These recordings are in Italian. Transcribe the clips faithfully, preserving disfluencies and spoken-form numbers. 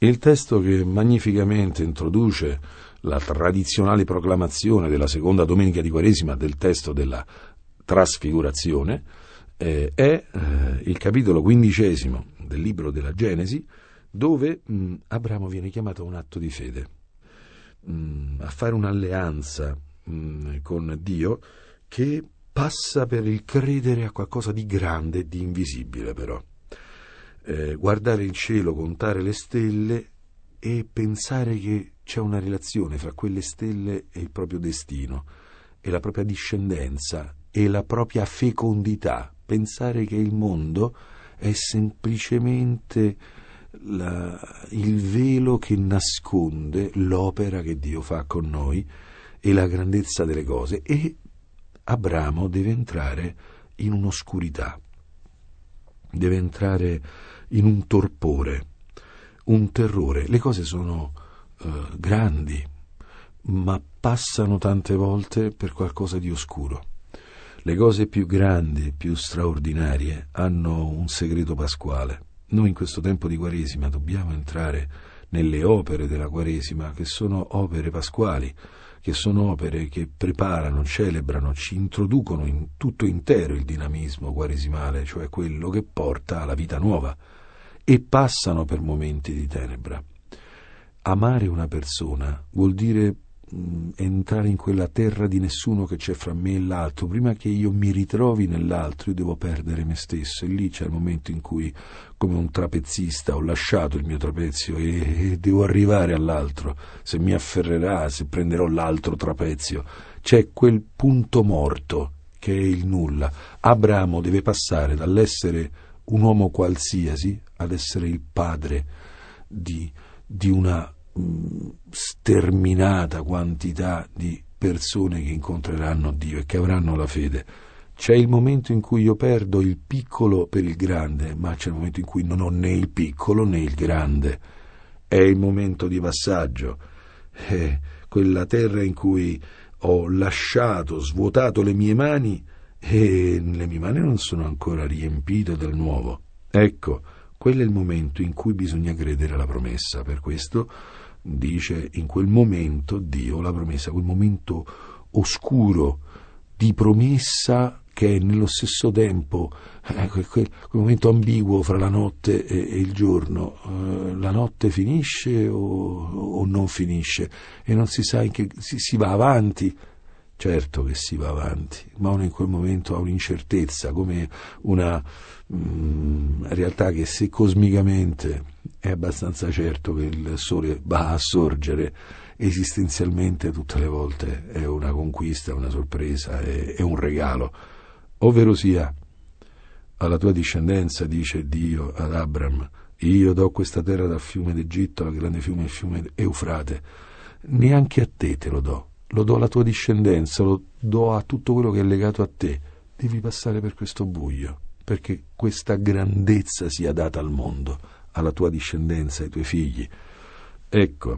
Il testo che magnificamente introduce la tradizionale proclamazione della seconda domenica di Quaresima del testo della trasfigurazione eh, è eh, il capitolo quindicesimo del libro della Genesi, dove mh, Abramo viene chiamato a un atto di fede, mh, a fare un'alleanza mh, con Dio che passa per il credere a qualcosa di grande e di invisibile, però. Eh, guardare il cielo, contare le stelle e pensare che c'è una relazione fra quelle stelle e il proprio destino, e la propria discendenza, e la propria fecondità. Pensare che il mondo è semplicemente la, il velo che nasconde l'opera che Dio fa con noi e la grandezza delle cose. E Abramo deve entrare in un'oscurità, deve entrare in un torpore, un terrore. Le cose sono uh, grandi, ma passano tante volte per qualcosa di oscuro. Le cose più grandi, più straordinarie, hanno un segreto pasquale. Noi in questo tempo di Quaresima dobbiamo entrare nelle opere della Quaresima, che sono opere pasquali, che sono opere che preparano, celebrano, ci introducono in tutto intero il dinamismo quaresimale, cioè quello che porta alla vita nuova, e passano per momenti di tenebra. Amare una persona vuol dire mh, entrare in quella terra di nessuno che c'è fra me e l'altro. Prima che io mi ritrovi nell'altro, io devo perdere me stesso, e lì c'è il momento in cui, come un trapezzista, ho lasciato il mio trapezio e, e devo arrivare all'altro. Se mi afferrerà, se prenderò l'altro trapezio, c'è quel punto morto che è il nulla. Abramo deve passare dall'essere un uomo qualsiasi ad essere il padre di, di una mh, sterminata quantità di persone che incontreranno Dio e che avranno la fede. C'è il momento in cui io perdo il piccolo per il grande, ma c'è il momento in cui non ho né il piccolo né il grande. È il momento di passaggio, è quella terra in cui ho lasciato, svuotato le mie mani, e le mie mani non sono ancora riempite del nuovo. Ecco, quello è il momento in cui bisogna credere alla promessa. Per questo dice, in quel momento Dio, la promessa, quel momento oscuro di promessa che è nello stesso tempo eh, quel, quel momento ambiguo fra la notte e, e il giorno. Eh, la notte finisce o, o non finisce, e non si sa in che si, si va avanti. Certo che si va avanti, ma uno in quel momento ha un'incertezza, come una mm, realtà che, se cosmicamente è abbastanza certo che il sole va a sorgere, esistenzialmente tutte le volte è una conquista, una sorpresa, è, è un regalo. Ovvero sia, alla tua discendenza, dice Dio ad Abram, io do questa terra dal fiume d'Egitto al grande fiume, il fiume Eufrate. Neanche a te te lo do. Lo do alla tua discendenza, lo do a tutto quello che è legato a te. Devi passare per questo buio, perché questa grandezza sia data al mondo, alla tua discendenza, ai tuoi figli. Ecco,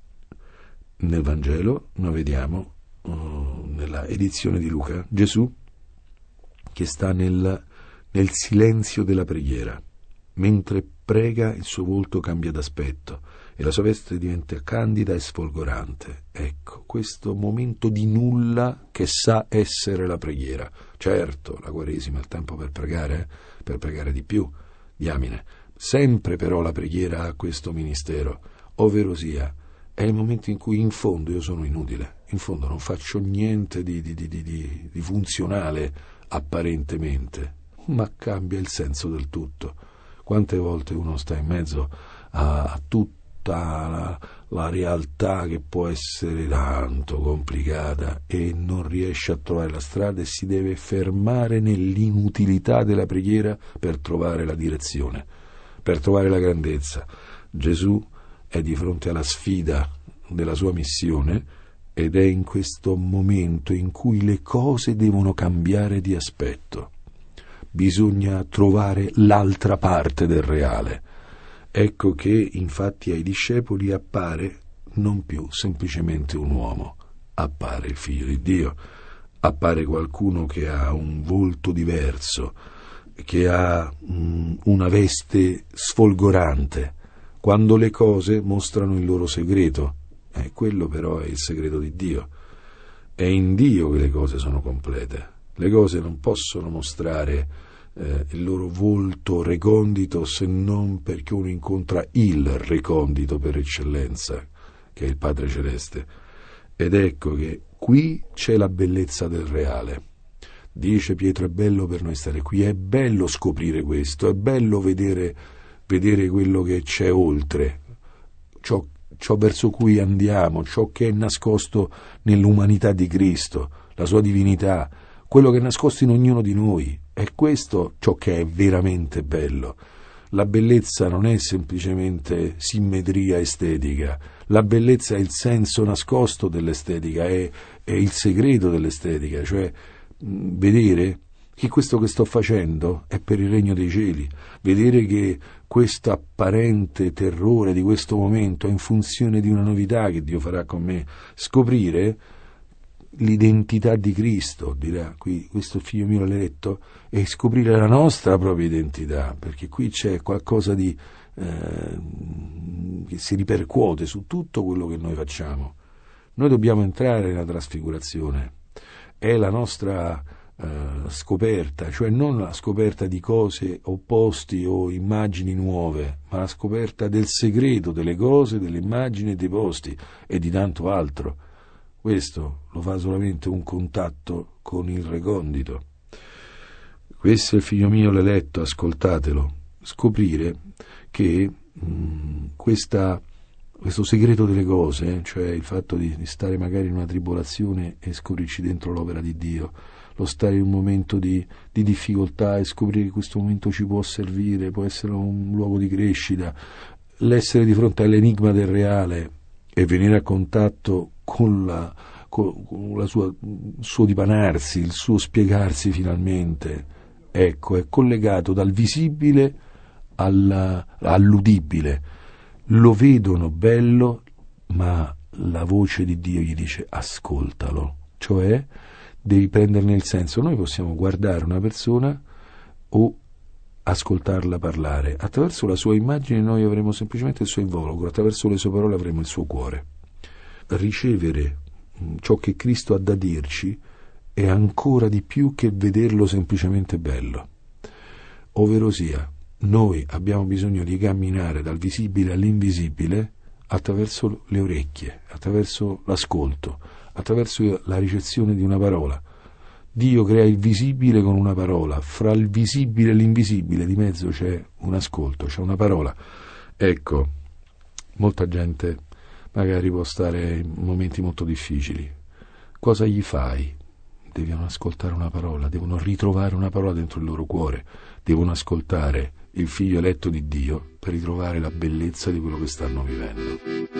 nel Vangelo noi vediamo, uh, nella edizione di Luca, Gesù che sta nel, nel silenzio della preghiera. Mentre prega, il suo volto cambia d'aspetto e la sua veste diventa candida e sfolgorante. Ecco, questo momento di nulla che sa essere la preghiera. Certo, la Quaresima è il tempo per pregare, eh? per pregare di più, diamine. Sempre però la preghiera ha questo ministero, ovvero sia, è il momento in cui in fondo io sono inutile, in fondo non faccio niente di, di, di, di, di funzionale apparentemente, ma cambia il senso del tutto. Quante volte uno sta in mezzo a, a tutta la, la realtà che può essere tanto complicata e non riesce a trovare la strada, e si deve fermare nell'inutilità della preghiera per trovare la direzione, per trovare la grandezza. Gesù è di fronte alla sfida della sua missione, ed è in questo momento in cui le cose devono cambiare di aspetto. Bisogna trovare l'altra parte del reale. Ecco che infatti ai discepoli appare non più semplicemente un uomo, appare il Figlio di Dio, appare qualcuno che ha un volto diverso, che ha mh, una veste sfolgorante, quando le cose mostrano il loro segreto. Eh, quello però è il segreto di Dio. È in Dio che le cose sono complete. Le cose non possono mostrare eh, il loro volto recondito se non perché uno incontra il recondito per eccellenza, che è il Padre Celeste. Ed ecco che qui c'è la bellezza del reale. Dice Pietro: è bello per noi stare qui, è bello scoprire questo, è bello vedere, vedere quello che c'è oltre, ciò, ciò verso cui andiamo, ciò che è nascosto nell'umanità di Cristo, la sua divinità, quello che è nascosto in ognuno di noi. È questo ciò che è veramente bello. La bellezza non è semplicemente simmetria estetica, la bellezza è il senso nascosto dell'estetica, è, è il segreto dell'estetica, cioè mh, vedere che questo che sto facendo è per il regno dei cieli, vedere che questo apparente terrore di questo momento è in funzione di una novità che Dio farà con me, scoprire l'identità di Cristo, dirà qui questo figlio mio l'eletto, e scoprire la nostra propria identità, perché qui c'è qualcosa di eh, che si ripercuote su tutto quello che noi facciamo. Noi dobbiamo entrare nella trasfigurazione, è la nostra eh, scoperta, cioè non la scoperta di cose o posti o immagini nuove, ma la scoperta del segreto delle cose, delle immagini e dei posti e di tanto altro. Questo lo fa solamente un contatto con il recondito. Questo è il figlio mio l'eletto, ascoltatelo. Scoprire che mh, questa, questo segreto delle cose, cioè il fatto di, di stare magari in una tribolazione e scoprirci dentro l'opera di Dio, lo stare in un momento di, di difficoltà e scoprire che questo momento ci può servire, può essere un luogo di crescita, l'essere di fronte all'enigma del reale e venire a contatto con la, con, con la sua, il suo dipanarsi, il suo spiegarsi finalmente, ecco, è collegato dal visibile alla, all'udibile. Lo vedono bello, ma la voce di Dio gli dice ascoltalo, cioè devi prenderne il senso. Noi possiamo guardare una persona o ascoltarla parlare. Attraverso la sua immagine noi avremo semplicemente il suo involucro, attraverso le sue parole avremo il suo cuore. Ricevere ciò che Cristo ha da dirci è ancora di più che vederlo semplicemente bello. Ovverosia, noi abbiamo bisogno di camminare dal visibile all'invisibile attraverso le orecchie, attraverso l'ascolto, attraverso la ricezione di una parola. Dio crea il visibile con una parola, fra il visibile e l'invisibile di mezzo c'è un ascolto, c'è una parola. Ecco, molta gente magari può stare in momenti molto difficili. Cosa gli fai? Devono ascoltare una parola, devono ritrovare una parola dentro il loro cuore, devono ascoltare il figlio eletto di Dio per ritrovare la bellezza di quello che stanno vivendo.